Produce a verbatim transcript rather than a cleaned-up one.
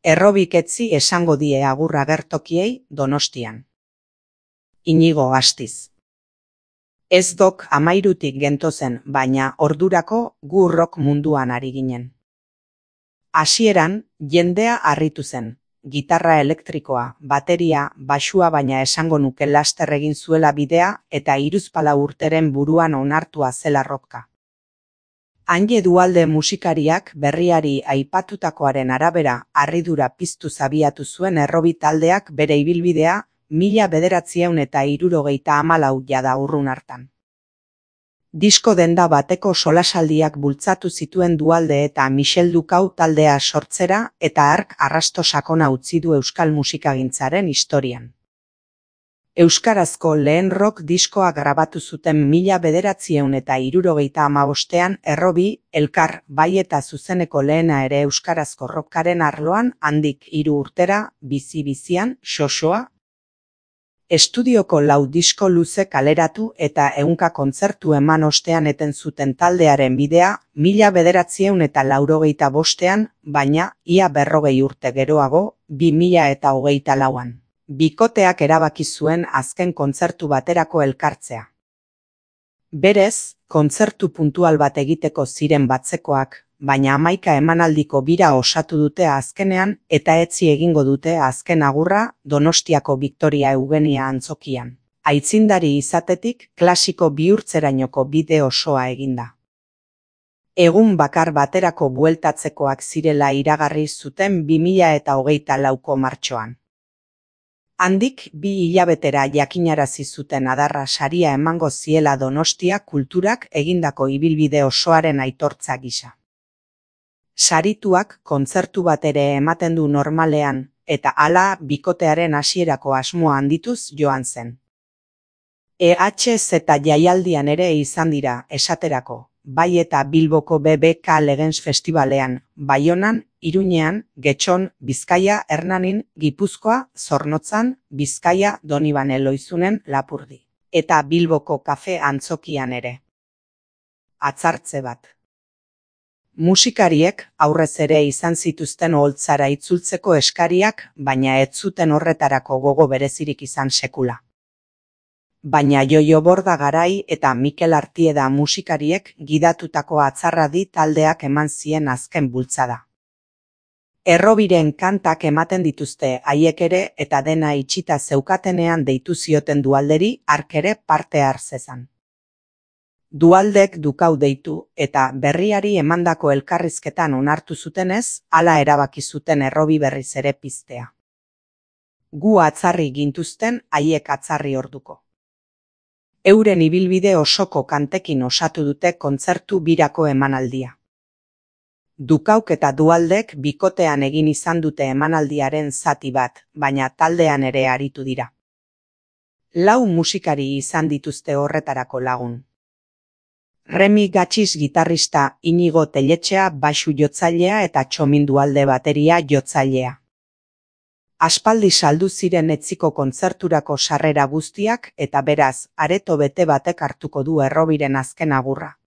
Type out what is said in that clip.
Errobik etzi esango die agur agertokiei Donostian. Inigo Astiz. Ez dok amairutik gentozen, baina ordurako gu rock munduan ari ginen. Hasieran, jendea harritu zen. Gitarra elektrikoa, bateria, baxua baina esango nuke laster egin zuela bidea eta hiruzpalau urteren buruan onartua zela rocka. Anje Dualde musikariak berriari aipatutakoaren arabera harridura piztu zabiatu zuen Errobi taldeak bere ibilbidea mila bederatziehun eta hirurogeita hamalau jada urrun hartan. Disko denda bateko solasaldiak bultzatu zituen Dualde eta Michel Dukau taldea sortzera eta hark arrasto sakona utzi du euskal musikagintzaren historian. Euskarazko lehen rock diskoa grabatu zuten mila bederatziehun eta hirurogeita hamabostean Errobi, Elkar, bai eta zuzeneko lehena ere euskarazko rockaren arloan handik hiru urtera, bizi-bizian, xoxoa. Estudioko lau disko luze kaleratu eta ehunka kontzertu eman ostean eten zuten taldearen bidea mila bederatziehun eta laurogeita bostean, baina ia berrogei urte geroago, bi mila eta hogeita lauan. Bikoteak erabaki zuen azken kontzertu baterako elkartzea. Berez, kontzertu puntual bat egiteko ziren batzekoak, baina hamaika emanaldiko bira osatu dute azkenean eta etzi egingo dute azken agurra Donostiako Victoria Eugenia antzokian. Aitzindari izatetik klasiko bihurtzerainoko bide osoa eginda. Egun bakar baterako bueltatzekoak zirela iragarri zuten bi mila eta hogeita lauko martxoan. Handik bi hilabetera jakinarazi zuten adarra saria emango ziela Donostia kulturak egindako ibilbide osoaren aitortza gisa. Sarituak kontzertu bat ere ematen du normalean, eta hala bikotearen hasierako asmoa handituz joan zen. E H Z jaialdian ere izan dira, esaterako, bai eta Bilboko B B K Legens Festivalean, Baionan, Iruñean, Getxon, Bizkaia, Hernanin, Gipuzkoa, Zornotzan, Bizkaia, Donibane Loizunen, Lapurdi. Eta Bilboko kafe antzokian ere. Atzartze bat. Musikariek aurrez ere izan zituzten oholtzara itzultzeko eskariak, baina ez zuten horretarako gogo berezirik izan sekula. Baina Joio Bordagarai eta Mikel Artieda musikariek gidatutako atzarradi taldeak eman zien azken bultzada. Errobiren kantak ematen dituzte haiek ere eta dena itxita zeukatenean deitu zioten Dualderi hark ere parte har zezan. Dualdek Dukau deitu eta berriari emandako elkarrizketan onartu zutenez, hala erabaki zuten Errobi berriz ere piztea. Gu atzarri gintuzten haiek atzarri orduko. Euren ibilbide osoko kantekin osatu dute kontzertu birako emanaldia. Dukauk eta Dualdek bikotean egin izan dute emanaldiaren zati bat, baina taldean ere aritu dira. Lau musikari izan dituzte horretarako lagun. Remi Gatxiz gitarrista, Inigo Telletxea baxu jotzailea eta Txomin Dualde bateria jotzailea. Aspaldi saldu ziren etziko kontzerturako sarrera guztiak eta beraz, areto bete batek hartuko du Errobiren azken agurra.